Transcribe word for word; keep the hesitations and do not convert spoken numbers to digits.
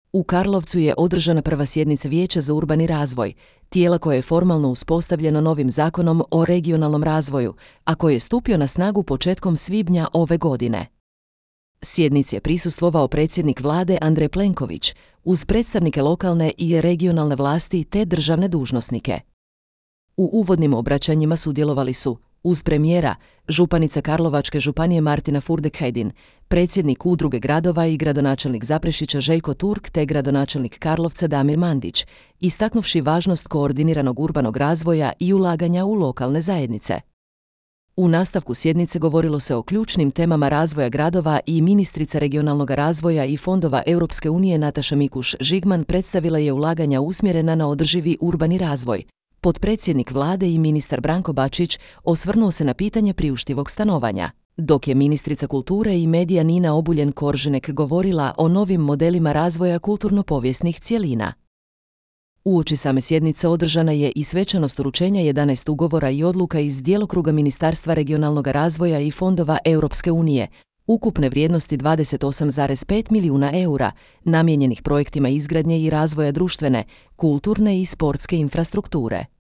U Karlovcu je održana prva sjednica Vijeća za urbani razvoj, tijela koje je formalno uspostavljeno novim zakonom o regionalnom razvoju, a koji je stupio na snagu početkom svibnja ove godine. Sjednici je prisustvovao predsjednik vlade Andrej Plenković, uz predstavnike lokalne i regionalne vlasti te državne dužnosnike. U uvodnim obraćanjima sudjelovali su, uz premijera, županica Karlovačke županije Martina Furdek-Hajdin, predsjednik Udruge gradova i gradonačelnik Zaprešića Željko Turk te gradonačelnik Karlovca Damir Mandić, istaknuvši važnost koordiniranog urbanog razvoja i ulaganja u lokalne zajednice. U nastavku sjednice govorilo se o ključnim temama razvoja gradova i ministrica regionalnog razvoja i fondova Europske unije Nataša Mikuš-Žigman predstavila je ulaganja usmjerena na održivi urbani razvoj. Potpredsjednik vlade i ministar Branko Bačić osvrnuo se na pitanje priuštivog stanovanja, dok je ministrica kulture i medija Nina Obuljen-Koržinek govorila o novim modelima razvoja kulturno-povijesnih cjelina. Uoči same sjednice održana je i svečanost uručenja jedanaest ugovora i odluka iz djelokruga Ministarstva regionalnog razvoja i fondova Europske unije, ukupne vrijednosti dvadeset osam zarez pet milijuna eura, namijenjenih projektima izgradnje i razvoja društvene, kulturne i sportske infrastrukture.